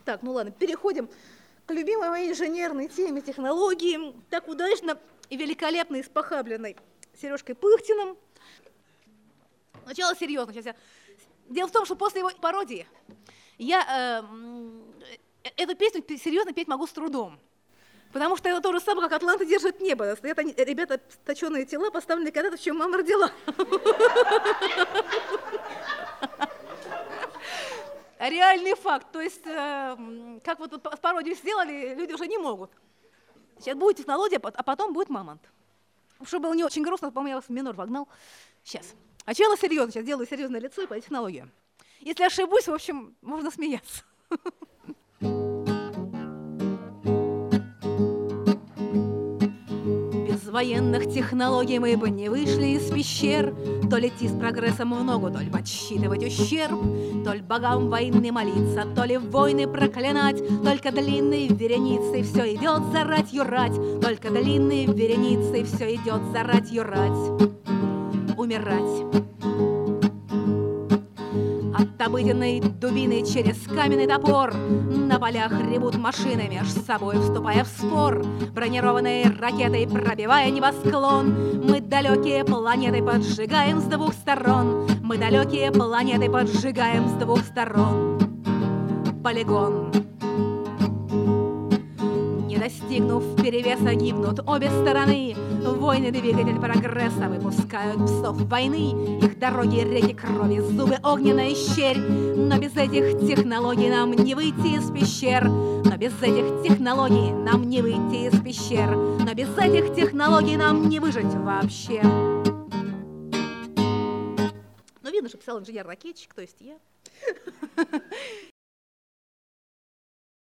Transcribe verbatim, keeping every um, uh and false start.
Так, ну ладно, переходим к любимой моей инженерной теме технологии, так удачно и великолепно испохабленной Сережкой Пыхтиным. Сначала серьезно. Сейчас я... Дело в том, что после его пародии я э, эту песню серьезно петь могу с трудом. Потому что это то же самое, как «Атланта держит небо». Стоят они, ребята, точеные тела, поставленные когда-то, в чем мама родила. Реальный факт. То есть, э, как вот пародию сделали, люди уже не могут. Сейчас будет технология, а потом будет мамонт. Чтобы было не очень грустно, по-моему, я вас в минор вогнал. Сейчас. А чего я серьезно? Сейчас делаю серьезное лицо и по технологии. Если ошибусь, в общем, можно смеяться. Без военных технологий мы бы не вышли из пещер. То ли идти с прогрессом в ногу, то ли подсчитывать ущерб, то ли богам войны молиться, то ли войны проклинать. Только длинной вереницей все идет за ратью рать. Только длинной вереницей все идет за ратью рать. Умирать. От обыденной дубины через каменный топор на полях ревут машины меж собой, вступая в спор. Бронированной ракетой пробивая небосклон, мы далекие планеты поджигаем с двух сторон. Мы далекие планеты поджигаем с двух сторон. Полигон. Не достигнув перевеса, гибнут обе стороны. Войны двигатель прогресса выпускают псов войны. Их дороги, реки крови, зубы, огненная щерь. Но без этих технологий нам не выйти из пещер. Но без этих технологий нам не выйти из пещер. Но без этих технологий нам не выжить вообще. Ну, видно, что писал инженер-ракетчик, то есть я.